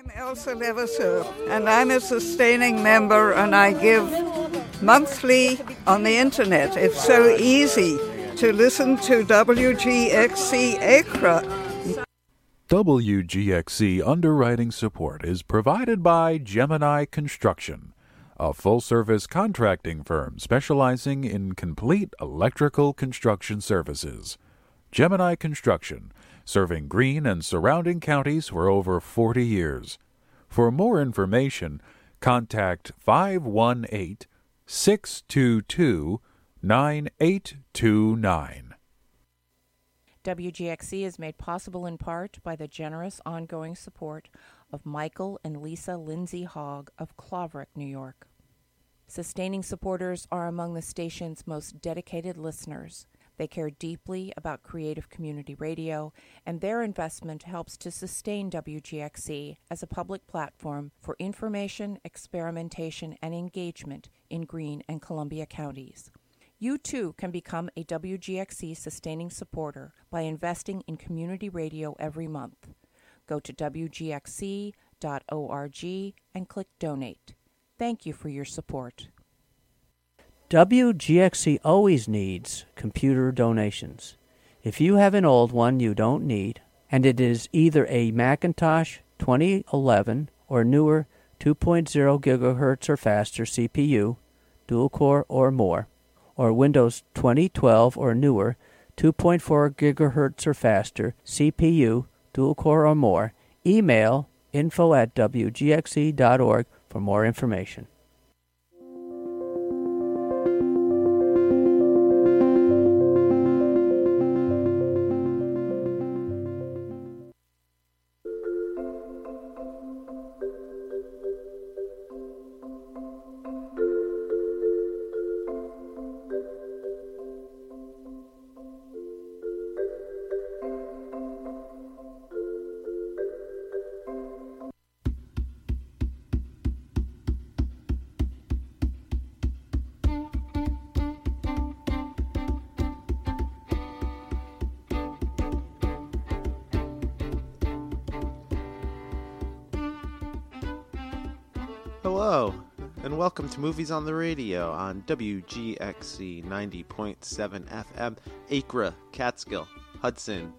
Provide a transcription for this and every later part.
I'm Elsa Levasseur, and I'm a sustaining member, and I give monthly on the internet. It's so easy to listen to WGXC Accra. WGXC underwriting support is provided by Gemini Construction, a full-service contracting firm specializing in complete electrical construction services. Gemini Construction, serving Greene and surrounding counties for over 40 years. For more information, contact 518-622-9829. WGXC is made possible in part by the generous ongoing support of Michael and Lisa Lindsay Hogg of Claverick, New York. Sustaining supporters are among the station's most dedicated listeners. They care deeply about creative community radio, and their investment helps to sustain WGXC as a public platform for information, experimentation, and engagement in Greene and Columbia counties. You too can become a WGXC sustaining supporter by investing in community radio every month. Go to WGXC.org and click Donate. Thank you for your support. WGXC always needs computer donations. If you have an old one you don't need, and it is either a Macintosh 2011 or newer 2.0 gigahertz or faster CPU, dual core or more, or Windows 2012 or newer 2.4 gigahertz or faster CPU, dual core or more, email info@wgxc.org for more information. Hello, and welcome to Movies on the Radio on WGXC 90.7 FM, Accra, Catskill, Hudson.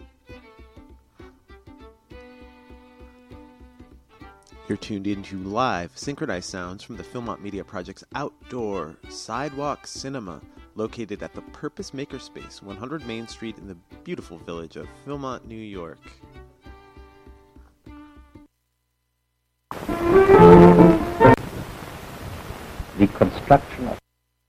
You're tuned into live, synchronized sounds from the Philmont Media Project's outdoor sidewalk cinema, located at the Purpose Makerspace, 100 Main Street in the beautiful village of Philmont, New York. The construction of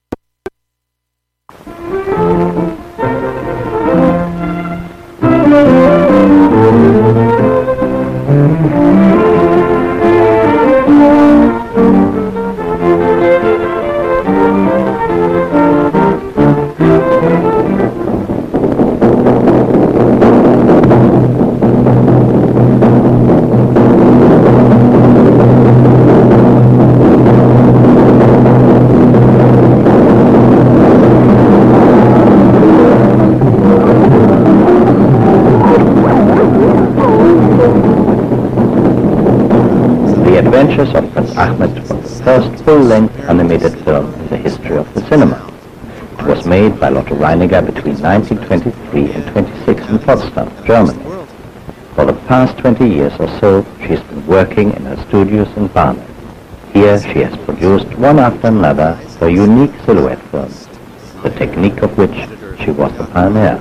of Prince Ahmed was the first full-length animated film in the history of the cinema. It was made by Lotte Reiniger between 1923 and 26 in Potsdam, Germany. For the past 20 years or so, she has been working in her studios in Barnet. Here she has produced one after another her unique silhouette films, the technique of which she was a pioneer.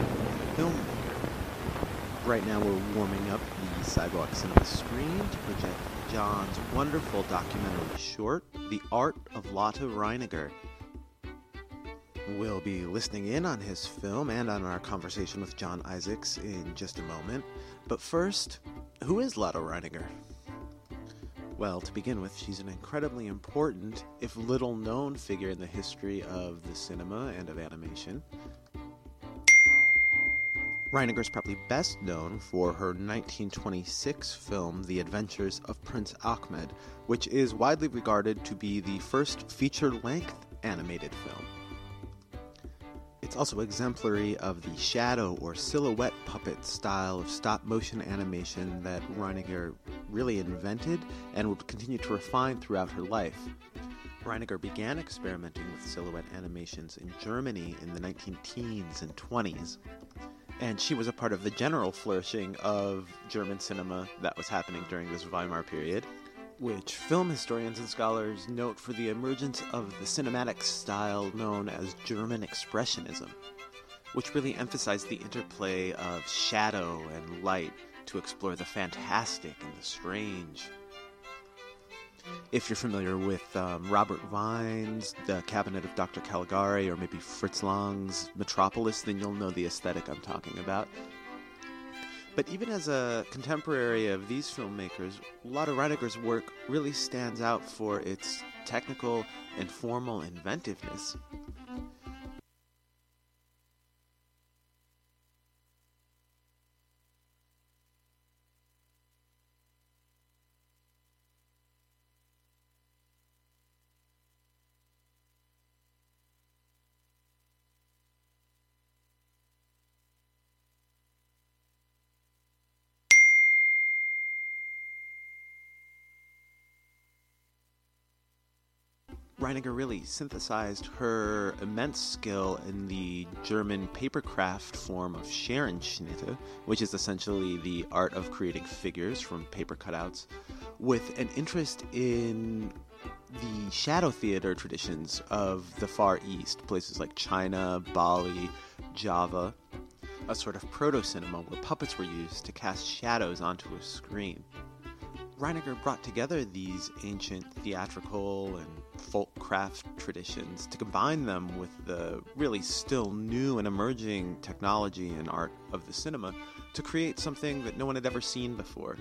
Right now we're warming up the Sidewalk Cinema screen to project John's wonderful documentary short, The Art of Lotte Reiniger. We'll be listening in on his film and on our conversation with John Isaacs in just a moment. But first, who is Lotte Reiniger? Well, to begin with, she's an incredibly important, if little-known figure in the history of the cinema and of animation. Reiniger is probably best known for her 1926 film, The Adventures of Prince Ahmed, which is widely regarded to be the first feature-length animated film. It's also exemplary of the shadow or silhouette puppet style of stop-motion animation that Reiniger really invented and would continue to refine throughout her life. Reiniger began experimenting with silhouette animations in Germany in the 19-teens and 20s, and she was a part of the general flourishing of German cinema that was happening during this Weimar period, which film historians and scholars note for the emergence of the cinematic style known as German Expressionism, which really emphasized the interplay of shadow and light to explore the fantastic and the strange. If you're familiar with Robert Wien's The Cabinet of Dr. Caligari, or maybe Fritz Lang's Metropolis, then you'll know the aesthetic I'm talking about. But even as a contemporary of these filmmakers, Lotte Reiniger's work really stands out for its technical and formal inventiveness. Reiniger really synthesized her immense skill in the German papercraft form of Scherenschnitte, which is essentially the art of creating figures from paper cutouts, with an interest in the shadow theater traditions of the Far East, places like China, Bali, Java, a sort of proto-cinema where puppets were used to cast shadows onto a screen. Reiniger brought together these ancient theatrical and folk craft traditions to combine them with the really still new and emerging technology and art of the cinema to create something that no one had ever seen before.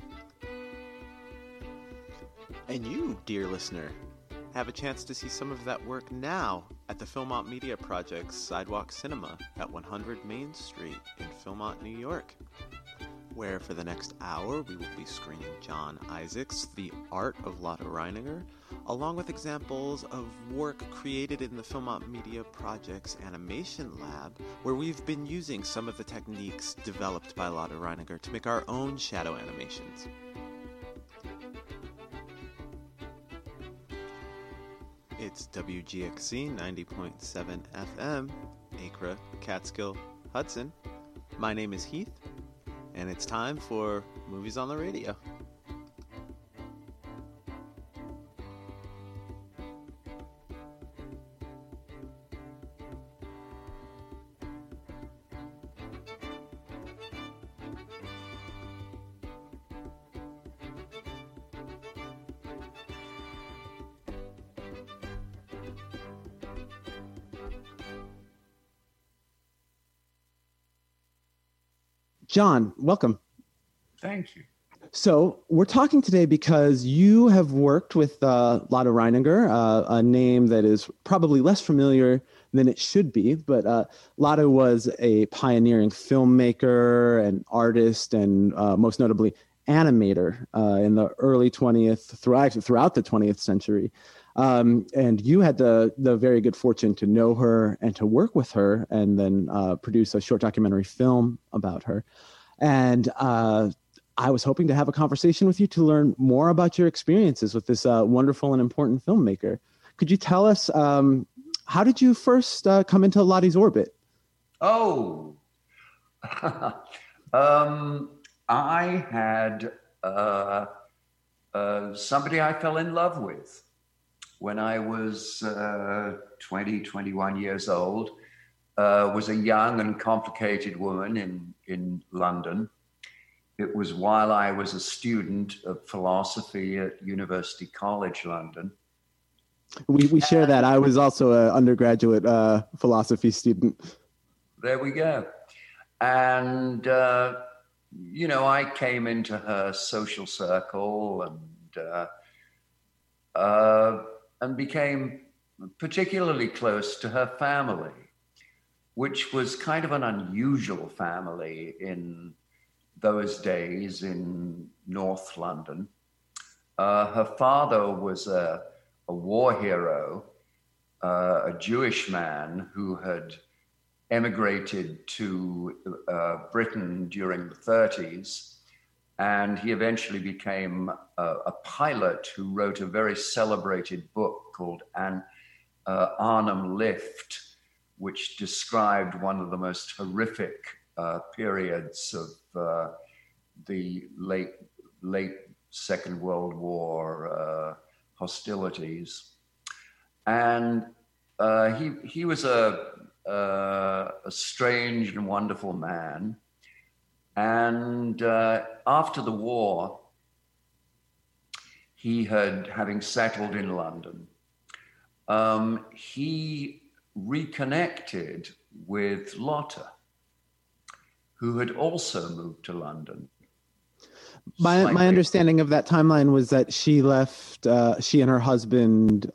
And you, dear listener, have a chance to see some of that work now at the Philmont Media Project's Sidewalk Cinema at 100 Main Street in Philmont, New York, where for the next hour we will be screening John Isaacs' The Art of Lotte Reiniger, along with examples of work created in the Philmont Media Project's Animation Lab, where we've been using some of the techniques developed by Lotte Reiniger to make our own shadow animations. It's WGXC 90.7 FM, Acre, Catskill, Hudson. My name is Heath, and it's time for Movies on the Radio. John, welcome. Thank you. So we're talking today because you have worked with Lotte Reiniger, a name that is probably less familiar than it should be. But Lotte was a pioneering filmmaker and artist, and most notably animator in the early 20th, throughout the 20th century. And you had the very good fortune to know her and to work with her, and then produce a short documentary film about her. And I was hoping to have a conversation with you to learn more about your experiences with this wonderful and important filmmaker. Could you tell us, how did you first come into Lotte's orbit? Oh, I had somebody I fell in love with when I was 20, 21 years old. Was a young and complicated woman in London. It was while I was a student of philosophy at University College London. We share that. I was also an undergraduate philosophy student. There we go. And, I came into her social circle and became particularly close to her family, which was kind of an unusual family in those days in North London. Her father was a war hero, a Jewish man who had emigrated to Britain during the 30s And he eventually became a pilot who wrote a very celebrated book called Arnhem Lift, which described one of the most horrific periods of the late Second World War hostilities. And he was a strange and wonderful man. And after the war, having settled in London, he reconnected with Lotte, who had also moved to London. My understanding of that timeline was that she left, she and her husband,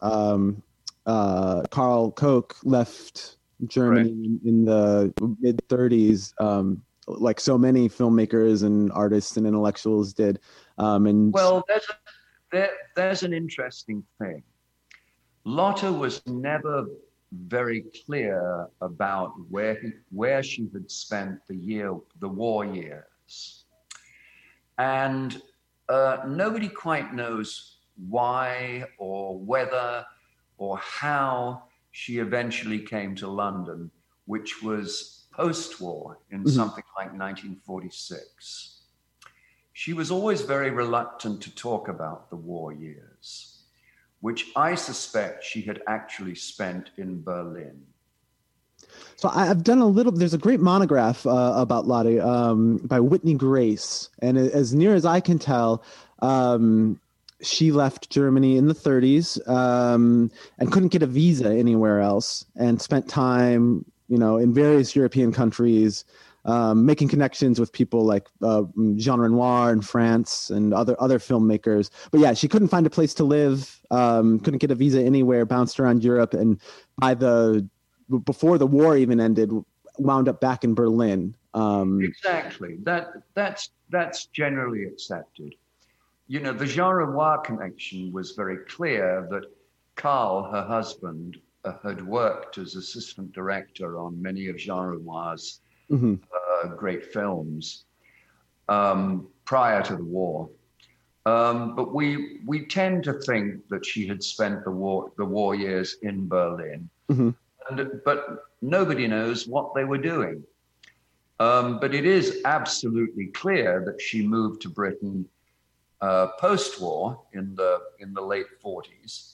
Carl Koch, left Germany in the mid-30s, like so many filmmakers and artists and intellectuals did. Well, there's an interesting thing. Lotte was never very clear about where she had spent the war years. And nobody quite knows why or whether or how she eventually came to London, which was post-war in something like 1946. She was always very reluctant to talk about the war years, which I suspect she had actually spent in Berlin. So I've done there's a great monograph about Lotte by Whitney Grace. And as near as I can tell, she left Germany in the 30s and couldn't get a visa anywhere else, and spent time, in various European countries, making connections with people like Jean Renoir in France and other filmmakers. But yeah, she couldn't find a place to live, couldn't get a visa anywhere, bounced around Europe, and before the war even ended, wound up back in Berlin. Exactly. That's generally accepted. The Jean Renoir connection was very clear that Carl, her husband, had worked as assistant director on many of Jean Renoir's great films prior to the war. But we tend to think that she had spent the war years in Berlin. But nobody knows what they were doing. But it is absolutely clear that she moved to Britain post-war in the late 40s.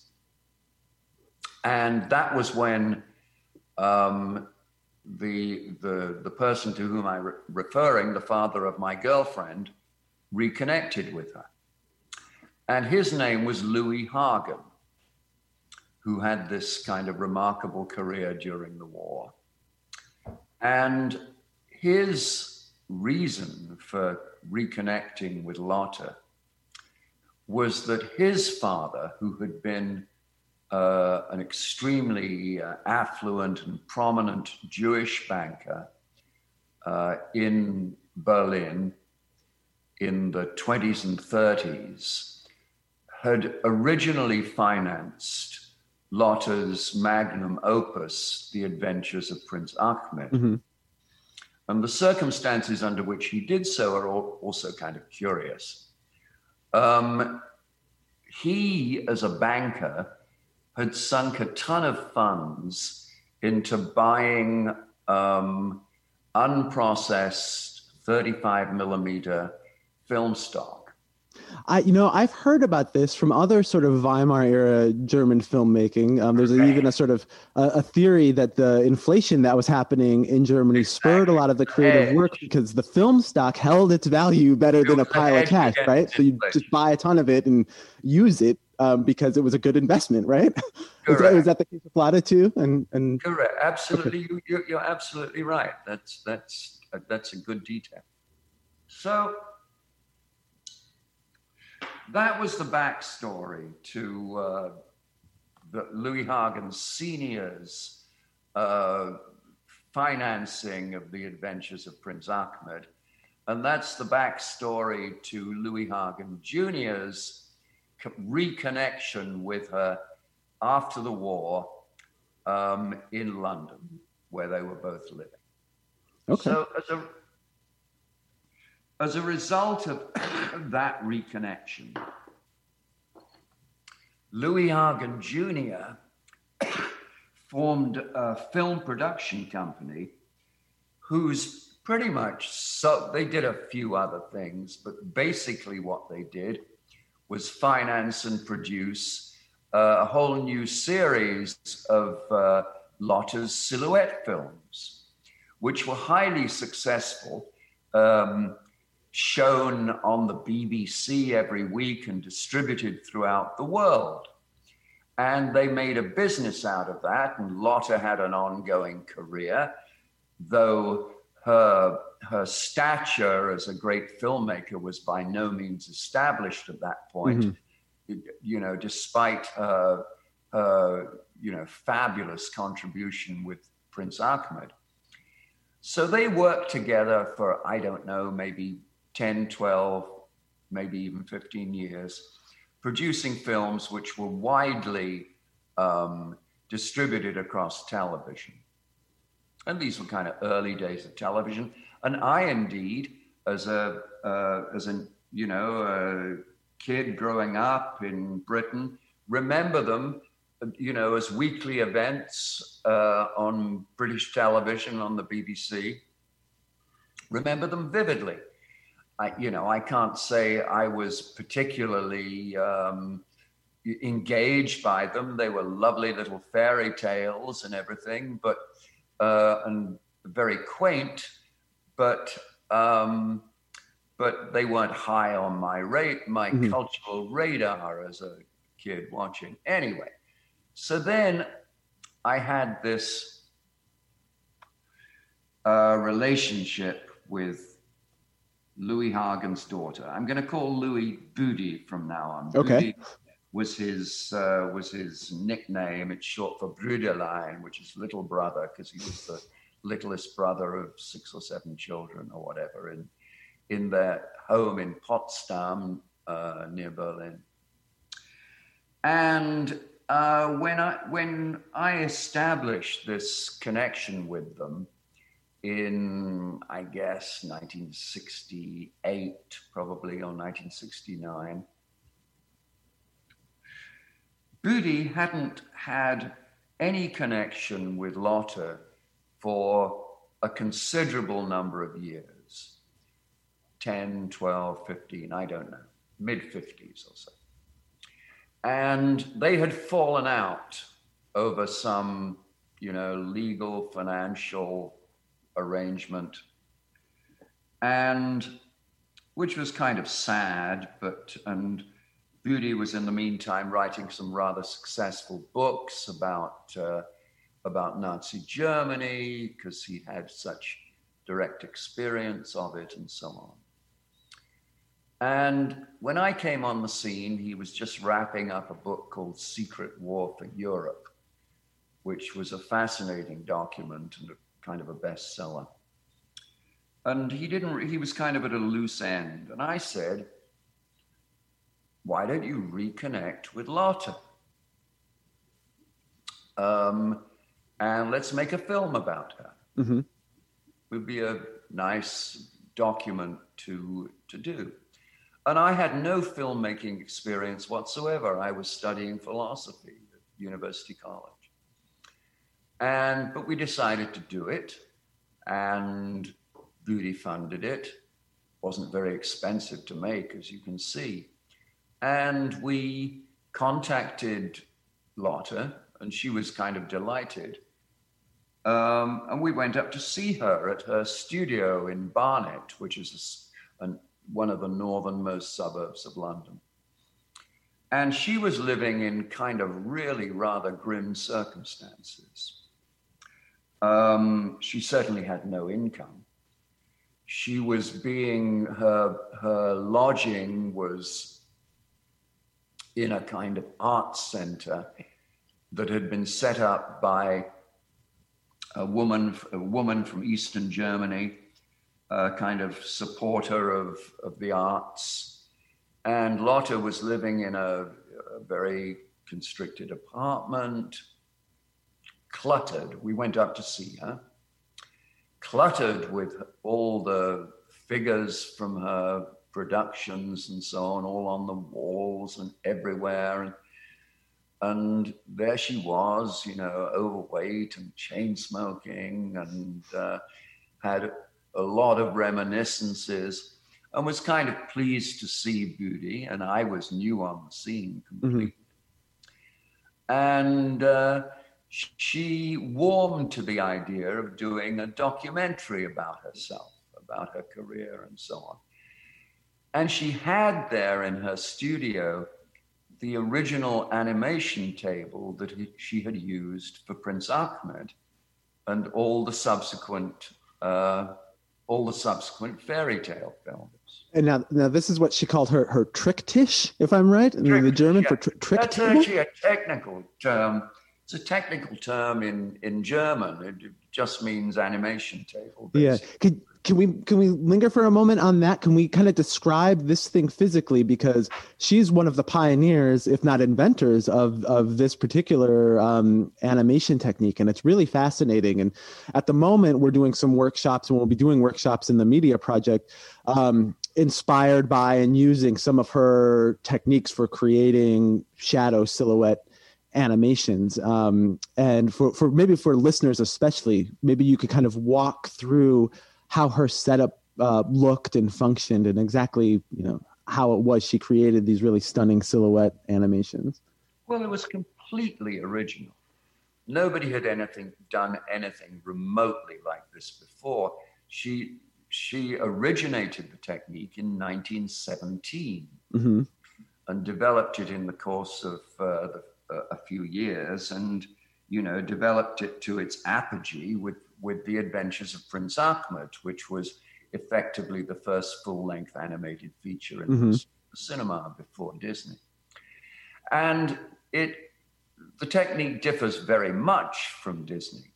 And that was when the person to whom I'm referring, the father of my girlfriend, reconnected with her. And his name was Louis Hagen, who had this kind of remarkable career during the war. And his reason for reconnecting with Lotte was that his father, who had been an extremely affluent and prominent Jewish banker in Berlin in the 20s and 30s, had originally financed Lotte's magnum opus, The Adventures of Prince Ahmed. And the circumstances under which he did so are also kind of curious. He, as a banker, had sunk a ton of funds into buying unprocessed 35 millimeter film stock. I've heard about this from other sort of Weimar era German filmmaking. There's even a sort of a theory that the inflation that was happening in Germany spurred a lot of the creative work because the film stock held its value better than a pile of cash, right? So you just buy a ton of it and use it because it was a good investment, right? Is that the case with Lotte too? And correct, absolutely. Okay. You're absolutely right. That's a good detail. So that was the backstory to Louis Hagen Sr.'s financing of The Adventures of Prince Ahmed. And that's the backstory to Louis Hagen Jr.'s reconnection with her after the war in London, where they were both living. Okay. So as a result of that reconnection, Louis Hagen Jr. formed a film production company whose pretty much, so they did a few other things, but basically what they did was finance and produce a whole new series of Lotta's silhouette films, which were highly successful, shown on the BBC every week and distributed throughout the world. And they made a business out of that, and Lotta had an ongoing career, though her stature as a great filmmaker was by no means established at that point, you know, despite her fabulous contribution with Prince Ahmed. So they worked together for, I don't know, maybe 10, 12, maybe even 15 years, producing films which were widely distributed across television. And these were kind of early days of television. And I, indeed, as a kid growing up in Britain, remember them, you know, as weekly events on British television, on the BBC. Remember them vividly. I can't say I was particularly engaged by them. They were lovely little fairy tales and everything, but and very quaint, but they weren't high on my cultural radar as a kid watching. Anyway, so then I had this relationship with Louis Hagen's daughter. I'm going to call Louis Budi from now on. Okay. Budi was his nickname. It's short for Brüderlein, which is little brother, because he was the littlest brother of 6 or 7 children or whatever in their home in Potsdam near Berlin. And when I established this connection with them in, I guess, 1968, probably, or 1969, Budi hadn't had any connection with Lotte for a considerable number of years, 10, 12, 15, I don't know, mid-50s or so. And they had fallen out over some, legal, financial arrangement, and which was kind of sad, and Budi was in the meantime writing some rather successful books about Nazi Germany, because he had such direct experience of it and so on. And when I came on the scene, he was just wrapping up a book called Secret War for Europe, which was a fascinating document and a kind of a bestseller. And he was kind of at a loose end. And I said, why don't you reconnect with Lotte? And let's make a film about her. Mm-hmm. It would be a nice document to do. And I had no filmmaking experience whatsoever. I was studying philosophy at University College. But we decided to do it, and Budi funded it. Wasn't very expensive to make, as you can see. And we contacted Lotte, and she was kind of delighted. And we went up to see her at her studio in Barnet, which is one of the northernmost suburbs of London. And she was living in kind of really rather grim circumstances. She certainly had no income. She was her lodging was in a kind of arts center that had been set up by a woman from Eastern Germany, a kind of supporter of the arts. And Lotte was living in a very constricted apartment, cluttered. We went up to see her, cluttered with all the figures from her productions and so on, all on the walls and everywhere. And there she was, overweight and chain smoking, and had a lot of reminiscences, and was kind of pleased to see Budi. And I was new on the scene completely. And she warmed to the idea of doing a documentary about herself, about her career and so on. And she had there in her studio the original animation table that she had used for Prince Ahmed and all the subsequent fairy tale films. And now this is what she called her Tricktisch, if I'm right? The German for trick That's table? actually a technical term. It's a technical term in German. It just means animation table. Basically. Yeah. Can we linger for a moment on that? Can we kind of describe this thing physically? Because she's one of the pioneers, if not inventors, of this particular animation technique. And it's really fascinating. And at the moment, we're doing some workshops, and we'll be doing workshops in the Media Project, inspired by and using some of her techniques for creating shadow silhouette animations. And for maybe for listeners especially, maybe you could kind of walk through how her setup looked and functioned, and exactly how it was she created these really stunning silhouette animations. Well, it was completely original. Nobody had done anything remotely like this before. She originated the technique in 1917 and developed it in the course of a few years, and developed it to its apogee with The Adventures of Prince Ahmed, which was effectively the first full-length animated feature in the cinema before Disney. And the technique differs very much from Disney,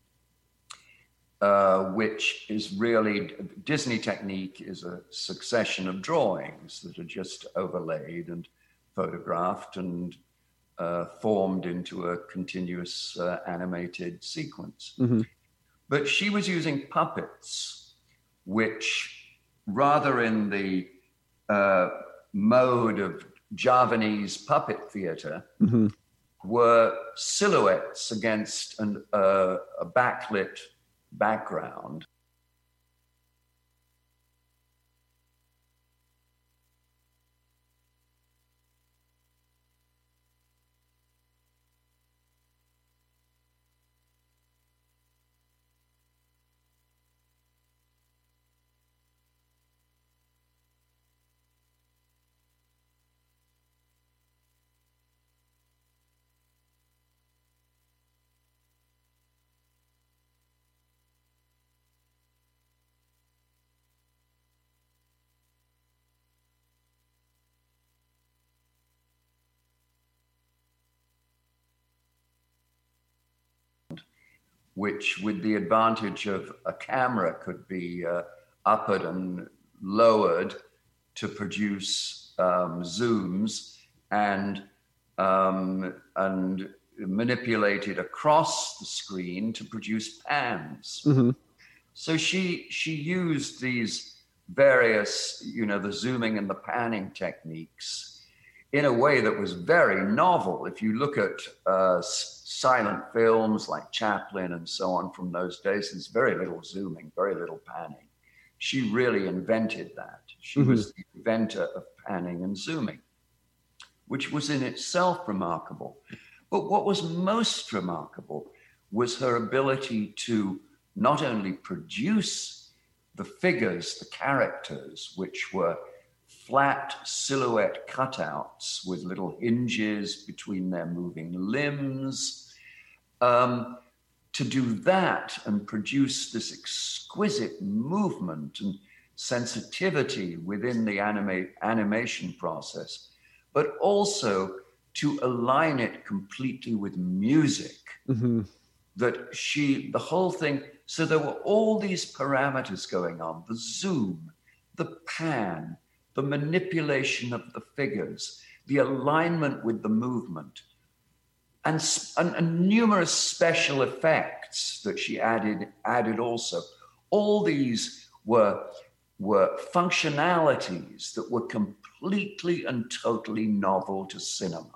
which is really, Disney technique is a succession of drawings that are just overlaid and photographed and formed into a continuous animated sequence. But she was using puppets, which, rather in the mode of Javanese puppet theater, were silhouettes against a backlit background. Which, with the advantage of a camera, could be upward and lowered to produce zooms and manipulated across the screen to produce pans. So she used these various, the zooming and the panning techniques in a way that was very novel. If you look at silent films like Chaplin and so on from those days, there's very little zooming, very little panning. She really invented that. She was the inventor of panning and zooming, which was in itself remarkable. But what was most remarkable was her ability to not only produce the figures, the characters, which were flat silhouette cutouts with little hinges between their moving limbs, to do that and produce this exquisite movement and sensitivity within the animation process, but also to align it completely with music. That the whole thing, so there were all these parameters going on, the zoom, the pan, the manipulation of the figures, the alignment with the movement, and numerous special effects that she added also. All these were were functionalities that were completely and totally novel to cinema.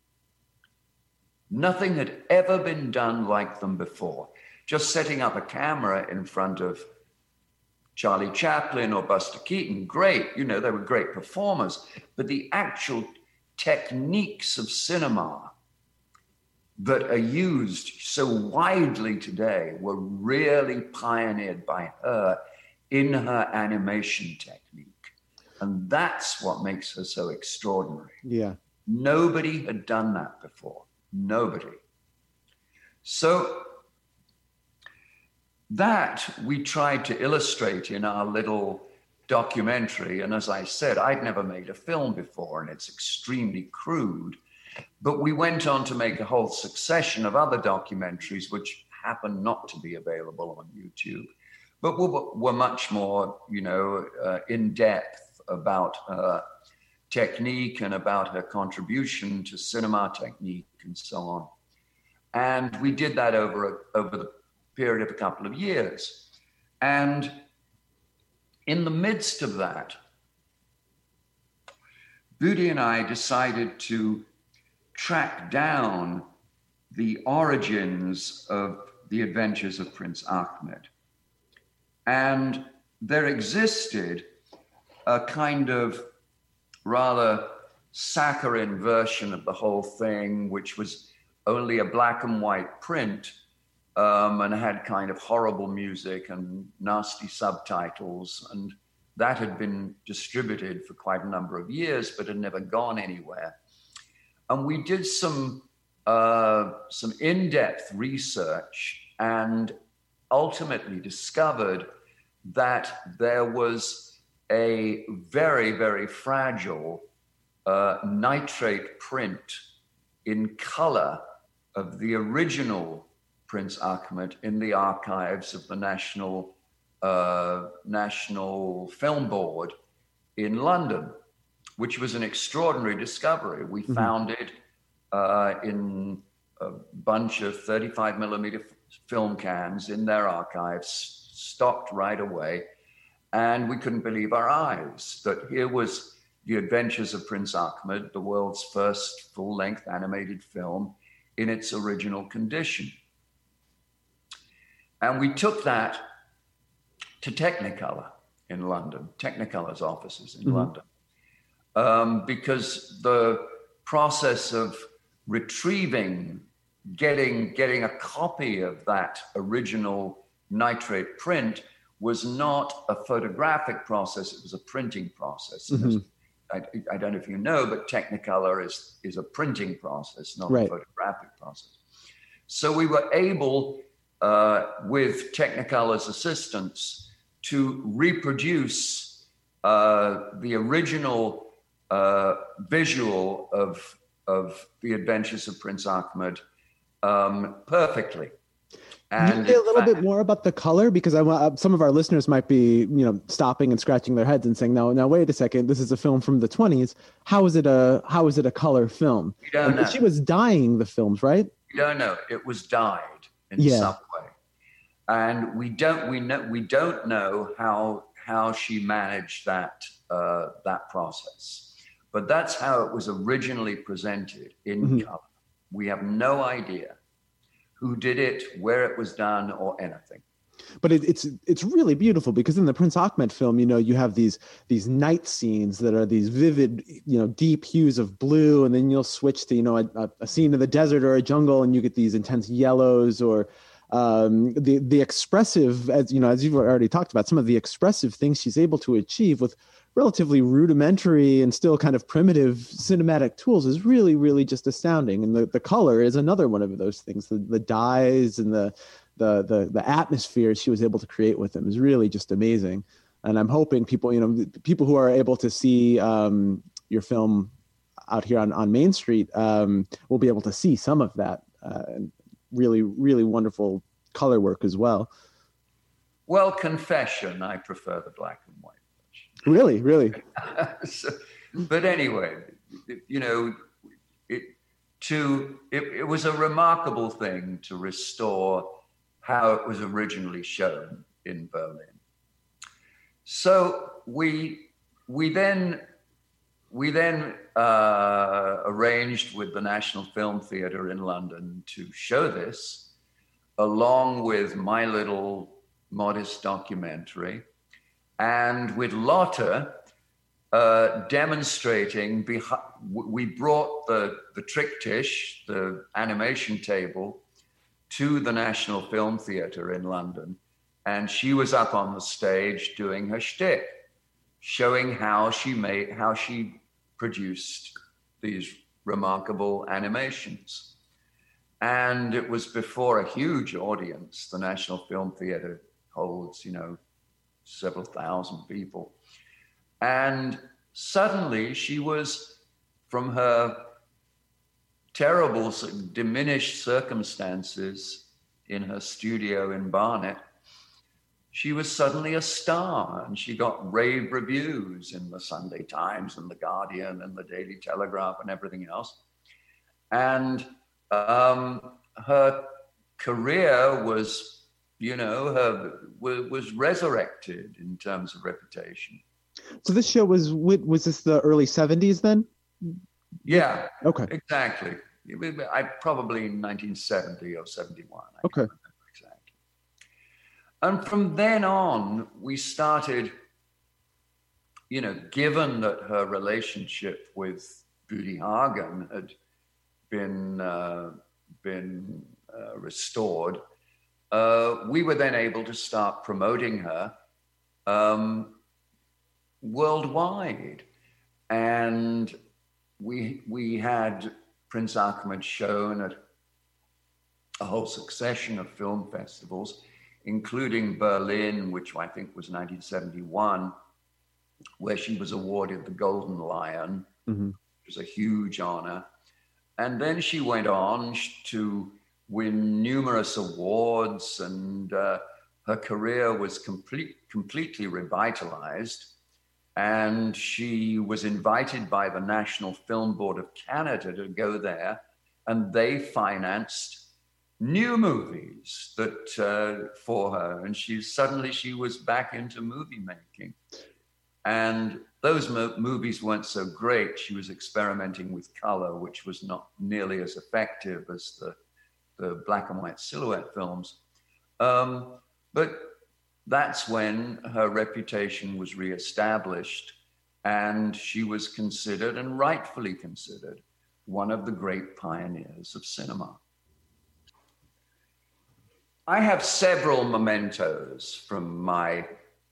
Nothing had ever been done like them before. Just setting up a camera in front of Charlie Chaplin or Buster Keaton, great, you know, they were great performers, but the actual techniques of cinema that are used so widely today were really pioneered by her in her animation technique. And that's what makes her so extraordinary. Yeah. Nobody had done that before. Nobody. So that we tried to illustrate in our little documentary. And as I said, I'd never made a film before, and it's extremely crude. But we went on to make a whole succession of other documentaries, which happened not to be available on YouTube, but were much more, you know, in depth about her technique and about her contribution to cinema technique and so on. And we did that over the period of a couple of years. And in the midst of that, Budi and I decided to track down the origins of the adventures of Prince Ahmed. And there existed a kind of rather saccharine version of the whole thing, which was only a black and white print, and had kind of horrible music and nasty subtitles. And that had been distributed for quite a number of years, but had never gone anywhere. And we did some in-depth research and ultimately discovered that there was a very, very fragile nitrate print in color of the original Prince Ahmed in the archives of the National Film Board in London, which was an extraordinary discovery. We found it in a bunch of 35 millimeter film cans in their archives, stocked right away. And we couldn't believe our eyes that here was The Adventures of Prince Ahmed, the world's first full-length animated film in its original condition. And we took that to Technicolor in London, Technicolor's offices in London, because the process of retrieving, getting a copy of that original nitrate print was not a photographic process, it was a printing process. I don't know if you know, but Technicolor is a printing process, not a photographic process. So we were able, with Technicolor's assistance, to reproduce the original visual of The Adventures of Prince Ahmed perfectly. And can you say a little bit more about the color? Because some of our listeners might be, stopping and scratching their heads and saying, "No, wait a second. This is a film from the 20s. How is it a color film?" We don't know. She was dyeing the films, right? We don't know. It was dyed in some way, and we don't know how she managed that process. But that's how it was originally presented in color. We have no idea who did it, where it was done, or anything. But it's really beautiful because in the Prince Ahmed film, you have these night scenes that are these vivid, deep hues of blue, and then you'll switch to a scene in the desert or a jungle, and you get these intense yellows, or the expressive, as you've already talked about, some of the expressive things she's able to achieve with relatively rudimentary and still kind of primitive cinematic tools is really, really just astounding. And the color is another one of those things. The dyes and the atmosphere she was able to create with them is really just amazing. And I'm hoping people who are able to see your film out here on Main Street will be able to see some of that really, really wonderful color work as well. Well, confession, I prefer the black and white. Really? But anyway, it was a remarkable thing to restore how it was originally shown in Berlin. So we then arranged with the National Film Theatre in London to show this, along with my little modest documentary, and with Lotte demonstrating. We brought the Tricktisch, the animation table, to the National Film Theatre in London, and she was up on the stage doing her shtick, showing how she produced these remarkable animations. And it was before a huge audience. The National Film Theatre holds, several thousand people. And suddenly she was, from her terrible, diminished circumstances in her studio in Barnet, she was suddenly a star, and she got rave reviews in the Sunday Times and the Guardian and the Daily Telegraph and everything else. And her career was, was resurrected in terms of reputation. So this show was this the early 70s then? Yeah. Okay. Exactly. Probably 1970 or 71. Okay. And from then on, we started, given that her relationship with Budy Hagen had been restored, we were then able to start promoting her worldwide. And we had Prince Ahmed shown at a whole succession of film festivals, including Berlin, which I think was 1971, where she was awarded the Golden Lion, which was a huge honor. And then she went on to win numerous awards, and her career was completely revitalized. And she was invited by the National Film Board of Canada to go there, and they financed new movies that for her, and she was back into movie making. And those movies weren't so great. She was experimenting with color, which was not nearly as effective as the black and white silhouette films. But that's when her reputation was reestablished, and she was considered, and rightfully considered, one of the great pioneers of cinema. I have several mementos from my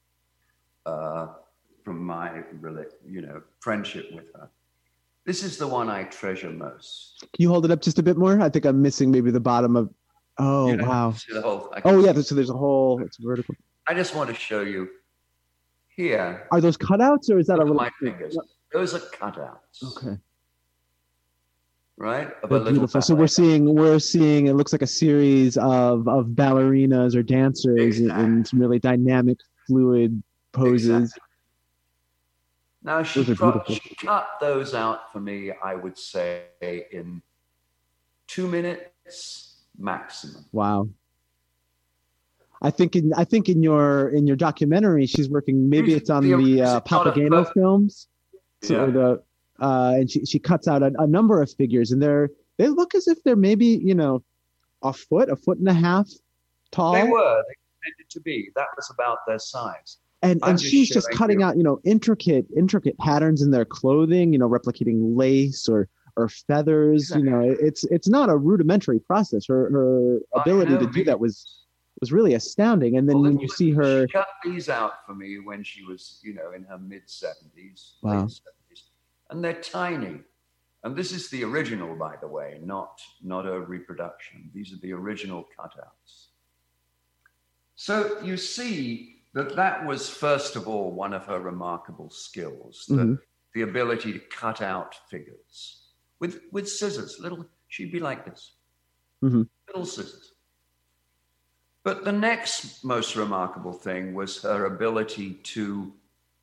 friendship with her. This is the one I treasure most. Can you hold it up just a bit more? I think I'm missing maybe the bottom of. Oh, wow. So there's a whole. It's vertical. I just want to show you here. Are those cutouts, or is that my fingers? Those are cutouts. Okay. Right? Beautiful. So we're seeing. It looks like a series of ballerinas or dancers in some really dynamic, fluid poses. Exactly. Now she cut those out for me, I would say, in 2 minutes maximum. Wow. I think in your documentary, she's working. Maybe it's on the Papageno films. So yeah. And she cuts out a number of figures, and they look as if they're maybe a foot and a half tall. They were. They tended to be. That was about their size. And she's just cutting out intricate patterns in their clothing, replicating lace or feathers. Exactly. It's not a rudimentary process. Her ability to do that was really astounding. And then when you see her, she cut these out for me when she was in her mid-70s, wow. late 70s, and they're tiny. And this is the original, by the way, not a reproduction. These are the original cutouts. So you see that was, first of all, one of her remarkable skills, the ability to cut out figures with scissors. She'd be like this, little scissors. But the next most remarkable thing was her ability to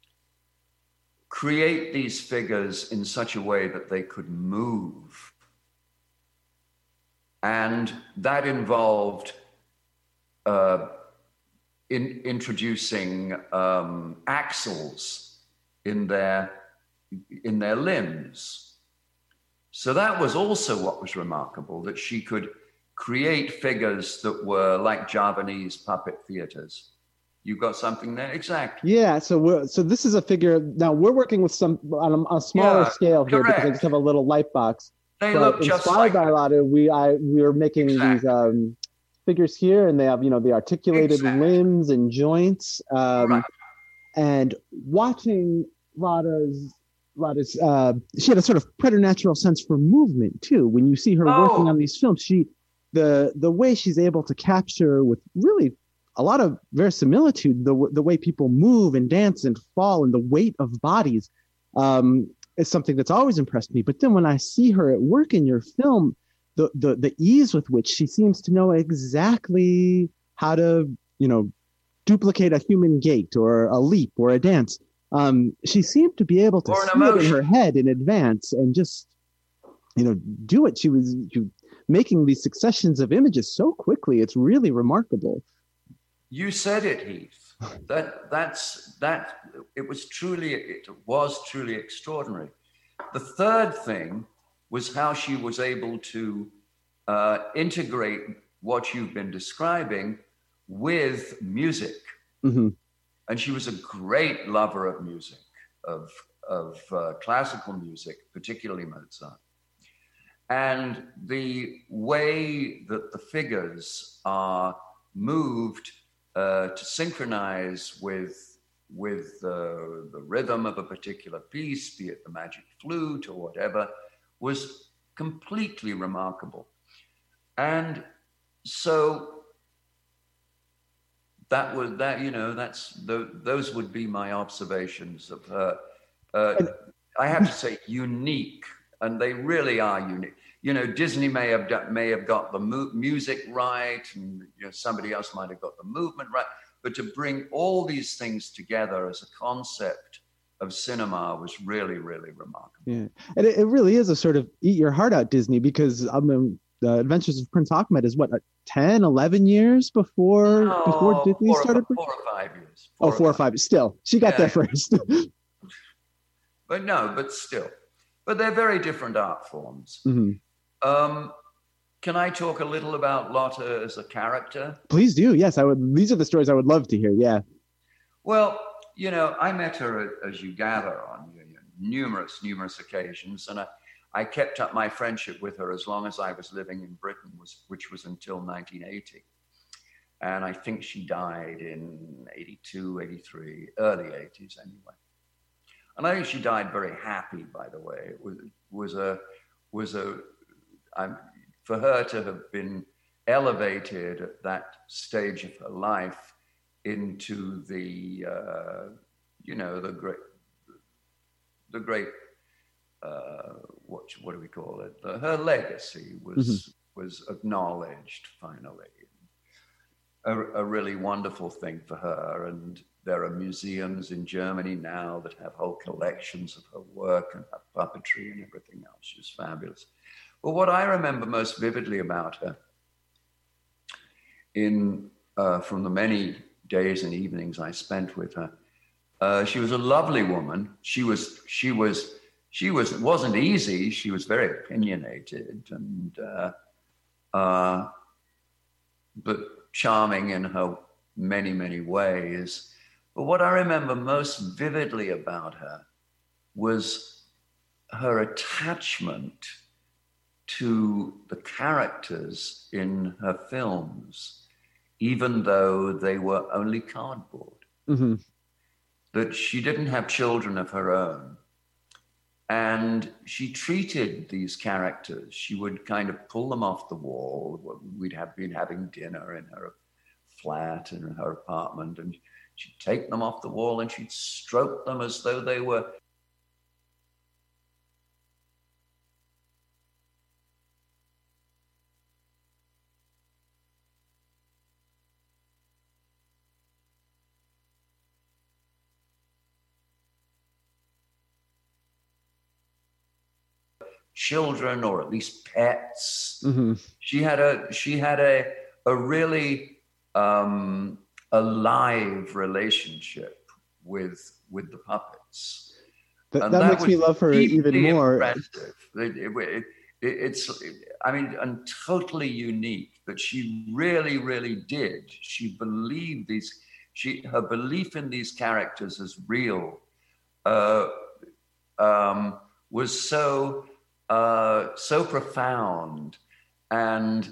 create these figures in such a way that they could move. And that involved introducing axles in their limbs. So that was also what was remarkable, that she could create figures that were like Javanese puppet theaters. You got something there? Exactly. Yeah, so this is a figure. Now we're working with some on a smaller scale here, correct. because I just have a little light box. They but look just inspired like by Lotte, we were making these figures here, and they have the articulated limbs and joints. Right. And watching Lotte's she had a sort of preternatural sense for movement too. When you see her working on these films, the way she's able to capture with really a lot of verisimilitude the way people move and dance and fall and the weight of bodies is something that's always impressed me. But then when I see her at work in your film, the ease with which she seems to know exactly how to duplicate a human gait or a leap or a dance. She seemed to be able to see it in her head in advance and just do it. She was making these successions of images so quickly. It's really remarkable. You said it, Heath. It was truly extraordinary. The third thing was how she was able to integrate what you've been describing with music. Mm-hmm. And she was a great lover of music, of classical music, particularly Mozart. And the way that the figures are moved to synchronize with the rhythm of a particular piece, be it the magic flute or whatever, was completely remarkable. And so those would be my observations of her. I have to say unique, and they really are unique. Disney may have got the music right, and somebody else might have got the movement right, but to bring all these things together as a concept of cinema was really, really remarkable. Yeah, and it really is a sort of eat your heart out Disney, because the Adventures of Prince Ahmed is 10, 11 years before Disney started? 4 or 5 years. 4 or 5. Still, she got there first. But still. But they're very different art forms. Mm-hmm. Can I talk a little about Lotte as a character? Please do. Yes, I would. These are the stories I would love to hear. Yeah. Well, I met her, as you gather, on numerous occasions, and I kept up my friendship with her as long as I was living in Britain, which was until 1980. And I think she died in 82, 83, early 80s anyway. And I think she died very happy, by the way. It was for her to have been elevated at that stage of her life into the great what do we call it? Her legacy was acknowledged finally. A really wonderful thing for her, and there are museums in Germany now that have whole collections of her work and her puppetry and everything else. She was fabulous. But what I remember most vividly about her, from the many days and evenings I spent with her, she was a lovely woman. She wasn't easy. She was very opinionated and but charming in her many, many ways. But what I remember most vividly about her was her attachment to the characters in her films, even though they were only cardboard. Mm-hmm. That she didn't have children of her own. And she treated these characters. She would kind of pull them off the wall. We'd have been having dinner in her flat, in her apartment, and she'd take them off the wall and she'd stroke them as though they were children, or at least pets. Mm-hmm. She had a really a live relationship with the puppets. That makes me love her even more. Impressive. I mean, and totally unique. But she really, really did. She believed her belief in these characters as real was so profound, and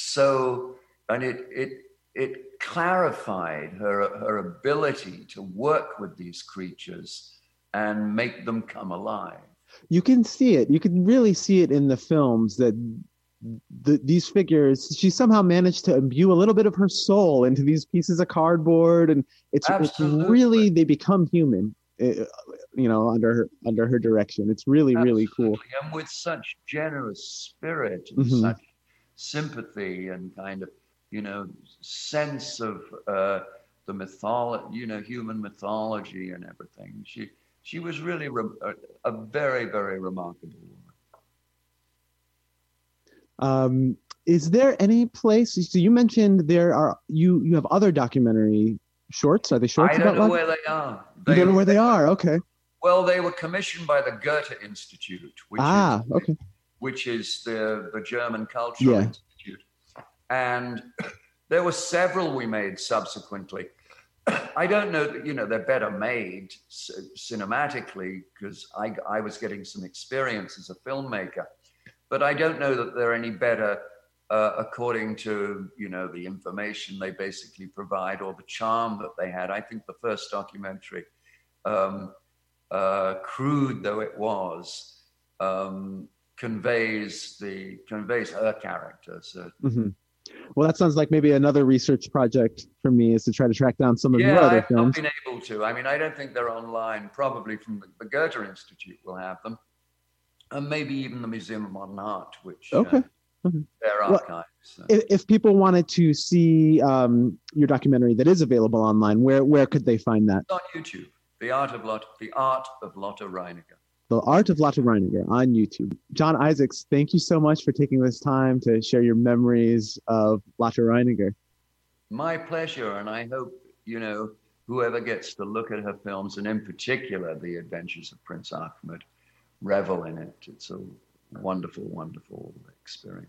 it clarified her ability to work with these creatures and make them come alive. You can see it. You can really see it in the films that these figures, she somehow managed to imbue a little bit of her soul into these pieces of cardboard, and it's really, they become human, under her direction. It's really, really cool. And with such generous spirit and such sympathy and kind of, sense of the mythology, human mythology and everything. She was really a very, very remarkable woman. Is there any place? So you mentioned you have other documentary shorts. Are they shorts? I don't know where they are. You don't know where they are? Okay. Well, they were commissioned by the Goethe Institute, which is the German Cultural Institute, and there were several we made subsequently. I don't know that they're better made cinematically, because I was getting some experience as a filmmaker, but I don't know that they're any better according to the information they basically provide or the charm that they had. I think the first documentary, crude though it was, conveys her character. So. Mm-hmm. Well, that sounds like maybe another research project for me, is to try to track down some of your other films. I've not been able to. I mean, I don't think they're online. Probably from the Goethe Institute will have them, and maybe even the Museum of Modern Art, which their archives. Well, if people wanted to see your documentary that is available online, where could they find that? It's on YouTube. The Art of Lotte Reiniger. The Art of Lotte Reiniger on YouTube. John Isaacs, thank you so much for taking this time to share your memories of Lotte Reiniger. My pleasure, and I hope, whoever gets to look at her films, and in particular, The Adventures of Prince Ahmed, revel in it. It's a wonderful, wonderful experience.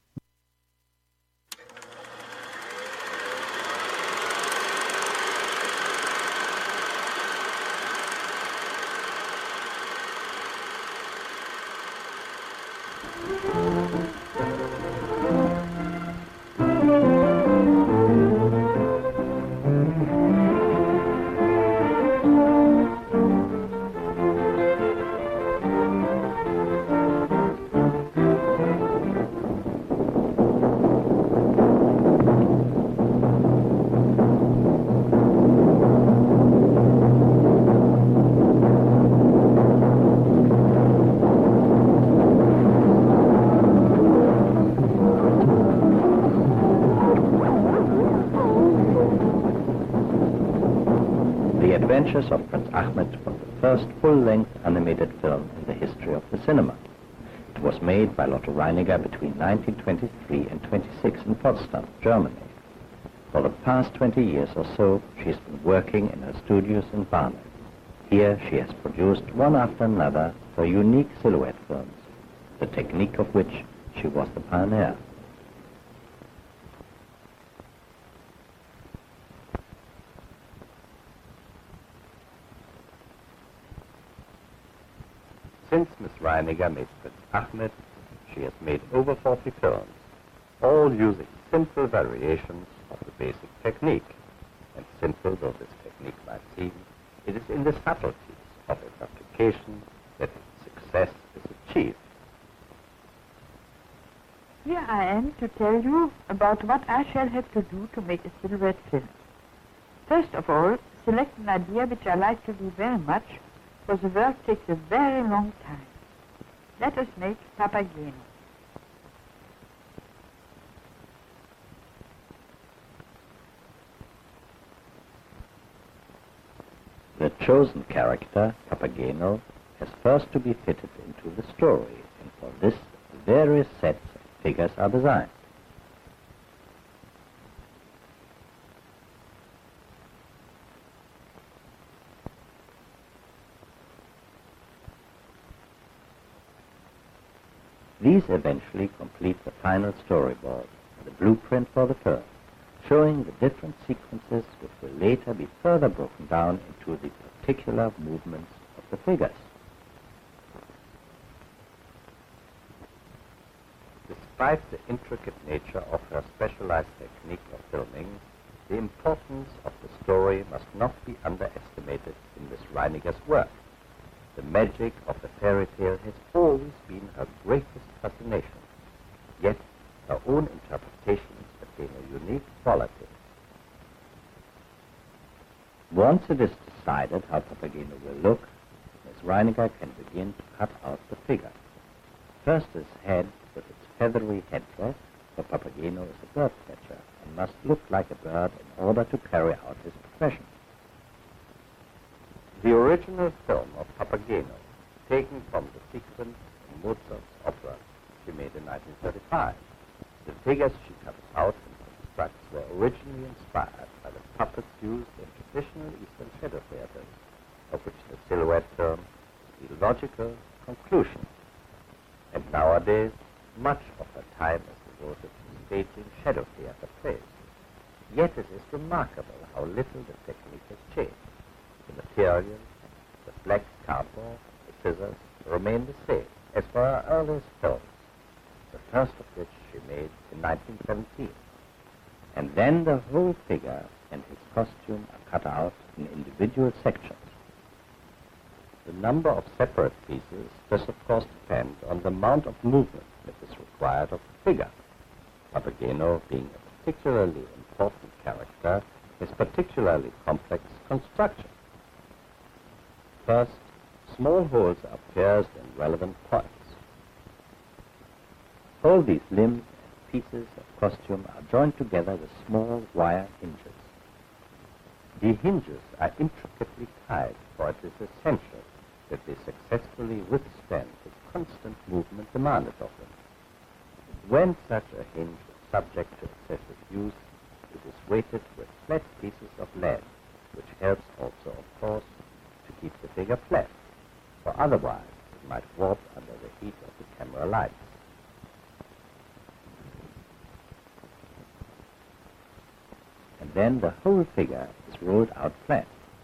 Adventures of Prince Ahmed was the first full-length animated film in the history of the cinema. It was made by Lotte Reiniger between 1923 and 26 in Potsdam, Germany. For the past 20 years or so, she has been working in her studios in Barnet. Here she has produced one after another her unique silhouette films, the technique of which she was the pioneer. Since Miss Reiniger made Prince Ahmed, she has made over 40 films, all using simple variations of the basic technique. And simple though this technique might seem, it is in the subtleties of its application that its success is achieved. Here I am to tell you about what I shall have to do to make a silhouette film. First of all, select an idea which I like to do very much, for the work takes a very long time. Let us make Papageno. The chosen character, Papageno, has first to be fitted into the story, and for this, various sets of figures are designed. These eventually complete the final storyboard, the blueprint for the film, showing the different sequences which will later be further broken down into the particular movements of the figures. Despite the intricate nature of her specialized technique of filming, the importance of the story must not be underestimated in Miss Reiniger's work. The magic of the fairy tale has always been her greatest fascination, yet her own interpretations attain a unique quality. Once it is decided how Papageno will look, Miss Reiniger can begin to cut out the figure. First his head with its feathery headdress, for Papageno is a bird catcher and must look like a bird in order to carry out his profession. The original film of Papageno, taken from the sequence in Mozart's opera she made in 1935, the figures she cuts out and constructs were originally inspired by the puppets used in traditional Eastern shadow theaters, of which the silhouette film is the logical conclusion. And nowadays, much of her time is devoted to staging shadow theater plays. Yet it is remarkable how little the technique has changed. The material, the black cardboard, the scissors remain the same as for her earliest films, the first of which she made in 1917. And then the whole figure and his costume are cut out in individual sections. The number of separate pieces does of course depend on the amount of movement that is required of the figure. Papageno, being a particularly important character, has particularly complex construction. First, small holes are pierced in relevant points. All these limbs and pieces of costume are joined together with small wire hinges. The hinges are intricately tied, for it is essential that they successfully withstand the constant movement demanded of them. When such a hinge is subject to excessive use, it is weighted with flat pieces of lead, which helps also, of course, to keep the figure flat, for otherwise it might warp under the heat of the camera lights. And then the whole figure is rolled out flat.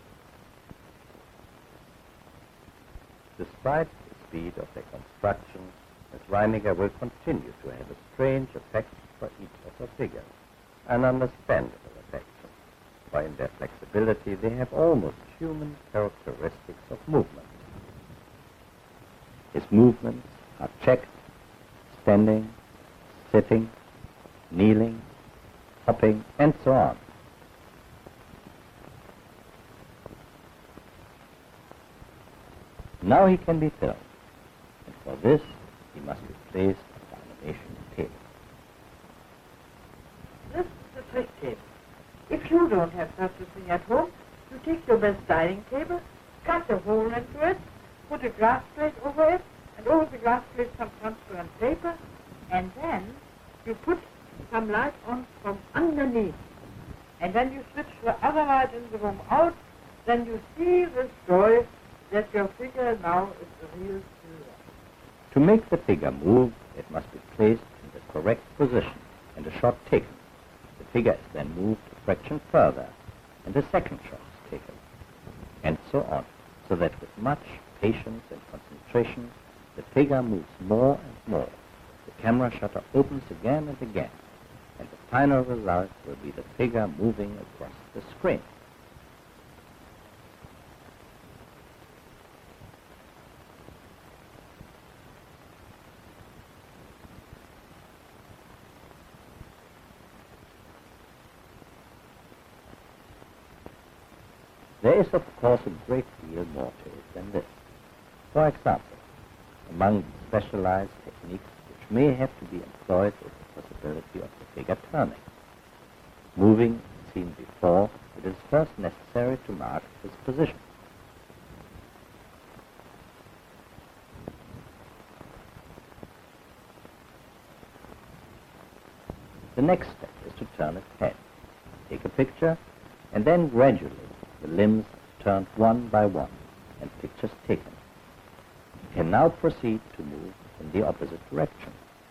Despite the speed of their construction, Miss Reiniger will continue to have a strange affection for each of her figures, an understandable affection, for in their flexibility they have almost human characteristics of movement. His movements are checked, standing, sitting, kneeling, hopping, and so on. Now he can be filmed, and for this he must be placed at the animation table. This is the trick table. If you don't have such a thing at home, you take your best dining table, cut a hole into it, put a glass plate over it, and over the glass plate some transparent paper, and then you put some light on from underneath. And when you switch the other light in the room out, then you see the story that your figure now is the real silhouette. To make the figure move, it must be placed in the correct position and a shot taken. The figure is then moved a fraction further, and a second shot is taken, and so on, so that with much patience and concentration, the figure moves more and more. The camera shutter opens again and again, and the final result will be the figure moving across the screen. There is, of course, a great deal more to it than this. For example, among the specialized techniques which may have to be employed is the possibility of the figure turning. Moving as seen before, it is first necessary to mark his position. The next step is to turn its head. Take a picture, and then gradually the limbs turned one by one, and pictures taken. You can now proceed to move in the opposite direction.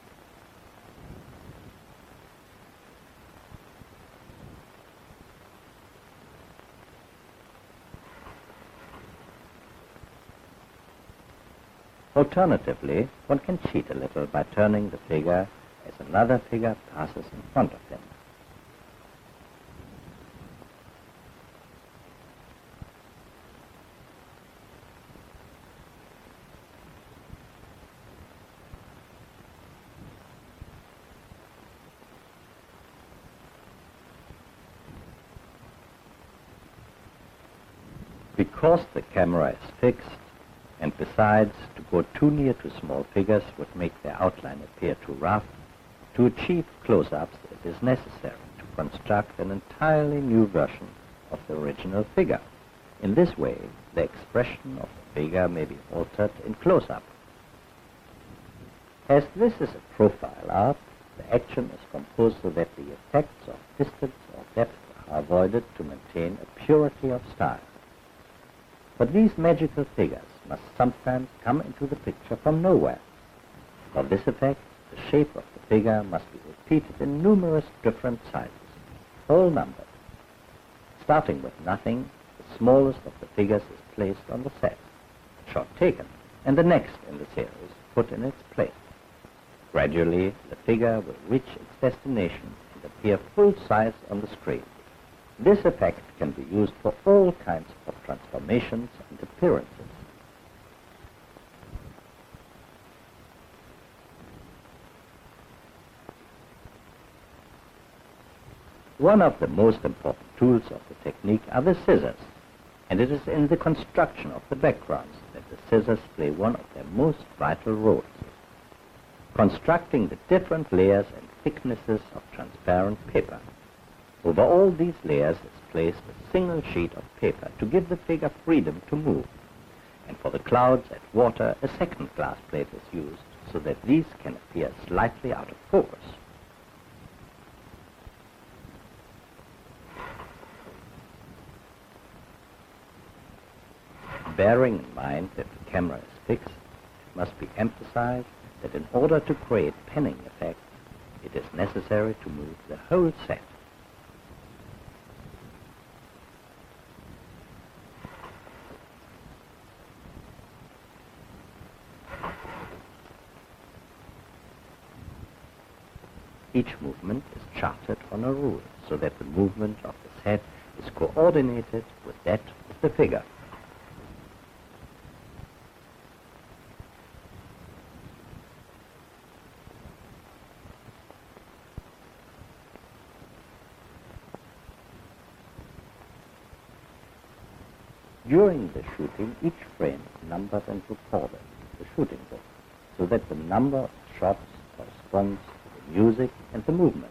Alternatively, one can cheat a little by turning the figure as another figure passes in front of them. Because the camera is fixed, and besides, to go too near to small figures would make their outline appear too rough, to achieve close-ups it is necessary to construct an entirely new version of the original figure. In this way, the expression of the figure may be altered in close-up. As this is a profile art, the action is composed so that the effects of distance or depth are avoided to maintain a purity of style. But these magical figures must sometimes come into the picture from nowhere. For this effect, the shape of the figure must be repeated in numerous different sizes, all numbered. Starting with nothing, the smallest of the figures is placed on the set, shot taken, and the next in the series put in its place. Gradually, the figure will reach its destination and appear full size on the screen. This effect can be used for all kinds of transformations and appearances. One of the most important tools of the technique are the scissors, and it is in the construction of the backgrounds that the scissors play one of their most vital roles. Constructing the different layers and thicknesses of transparent paper. Over all these layers is placed a single sheet of paper to give the figure freedom to move. And for the clouds and water, a second glass plate is used so that these can appear slightly out of focus. Bearing in mind that the camera is fixed, it must be emphasized that in order to create panning effects, it is necessary to move the whole set. Each movement is charted on a rule so that the movement of the set is coordinated with that of the figure. During the shooting, each frame is numbered and recorded in the shooting book so that the number of shots corresponds to the music and the movements.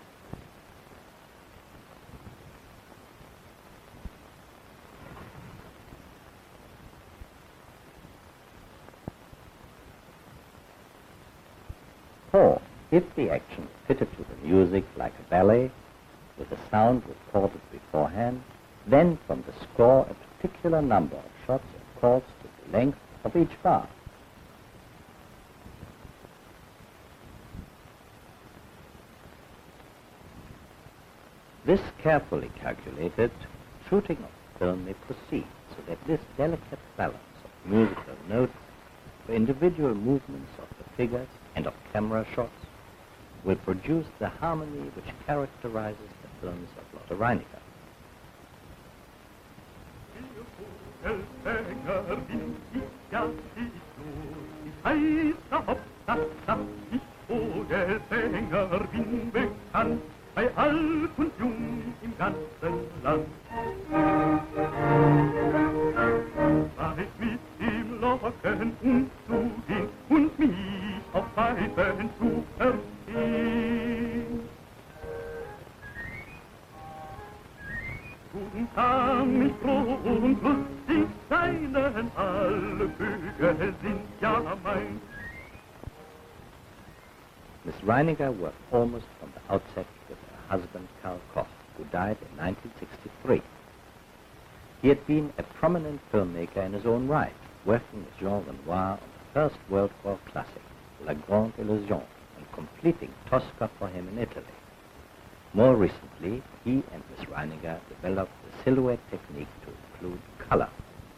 Or, if the action is fitted to the music like a ballet, with the sound recorded beforehand, then from the score a particular number of shots accords to the length of each bar. This carefully calculated shooting of the film may proceed so that this delicate balance of musical notes for individual movements of the figures and of camera shots will produce the harmony which characterizes the films of Lotte Reiniger. Bei alt und jung im ganzen Land. War ich mit ihm locken umzugehen und mich auf Pfeifen zu verstehen. Nun kam ich froh und lustig sein, denn alle Vögel sind ja mein. Miss Reiniger worked almost from the outset with her husband Karl Koch, who died in 1963. He had been a prominent filmmaker in his own right, working with Jean Renoir on the first World War classic, The La Grande Illusion and completing Tosca for him in Italy. More recently, he and Miss Reiniger developed the silhouette technique to include color.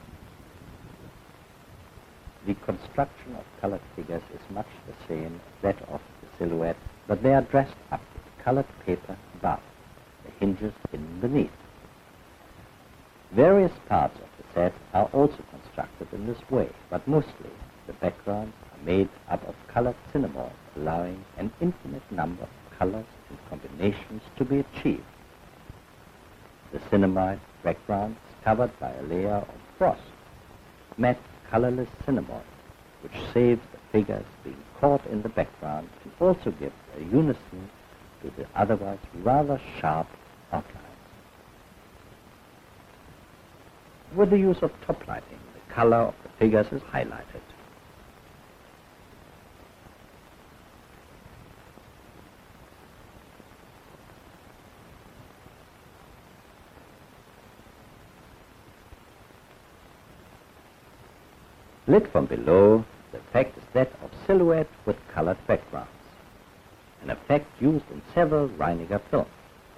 The construction of colored figures is much the same as that of the silhouette, but they are dressed up with colored paper above, the hinges hidden beneath. Various parts of the set are also constructed in this way, but mostly the backgrounds are made up of colored cinnamon, allowing an infinite number of colors and combinations to be achieved. The cinnamite background is covered by a layer of frost, matte colorless cinnamon, which saves the figures being caught in the background and also gives a unison to the otherwise rather sharp outlines. With the use of top lighting, the color of the figures is highlighted. Lit from below, the effect is that of silhouette with colored backgrounds, an effect used in several Reiniger films.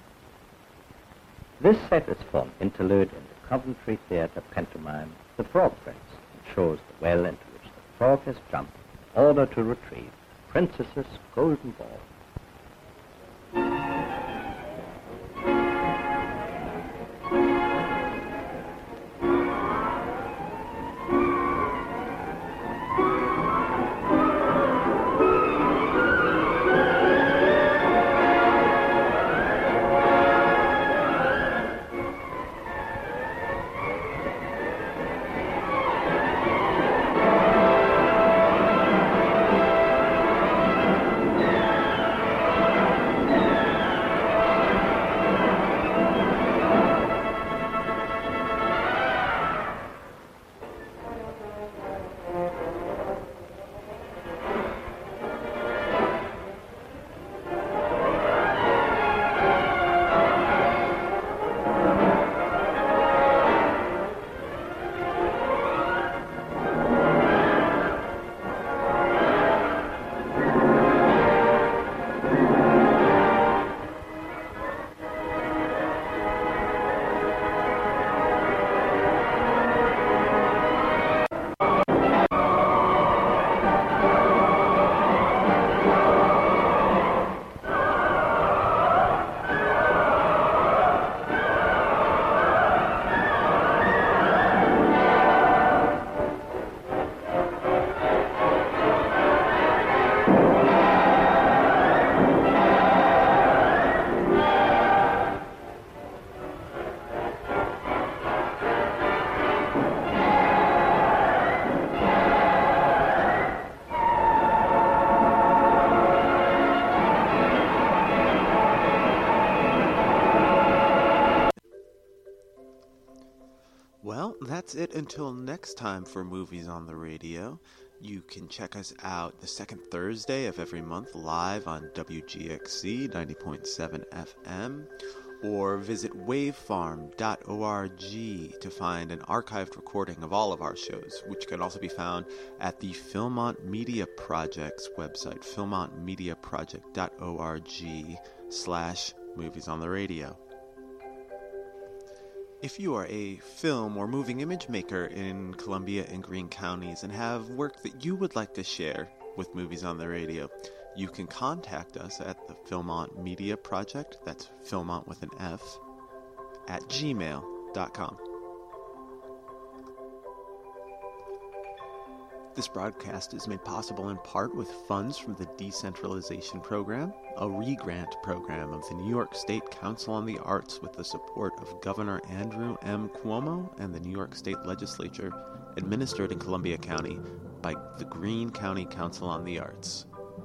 This set is for an interlude in the Coventry Theatre pantomime The Frog Prince, and shows the well into which the frog has jumped in order to retrieve the princess's golden ball. Well, that's it until next time for Movies on the Radio. You can check us out the second Thursday of every month live on WGXC 90.7 FM, or visit wavefarm.org to find an archived recording of all of our shows, which can also be found at the Philmont Media Project's website, philmontmediaproject.org/Movies on the Radio. If you are a film or moving image maker in Columbia and Greene counties and have work that you would like to share with Movies on the Radio, you can contact us at the Philmont Media Project, that's Philmont with an F, at gmail.com. This broadcast is made possible in part with funds from the Decentralization Program, a re-grant program of the New York State Council on the Arts with the support of Governor Andrew M. Cuomo and the New York State Legislature, administered in Columbia County by the Greene County Council on the Arts.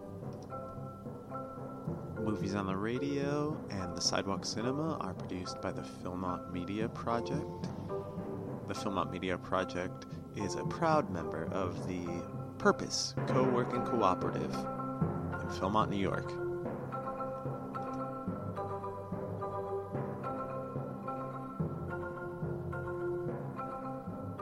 Movies on the Radio and the Sidewalk Cinema are produced by the Philmont Media Project. The Philmont Media Project is a proud member of the Purpose Co-working Cooperative in Philmont, New York.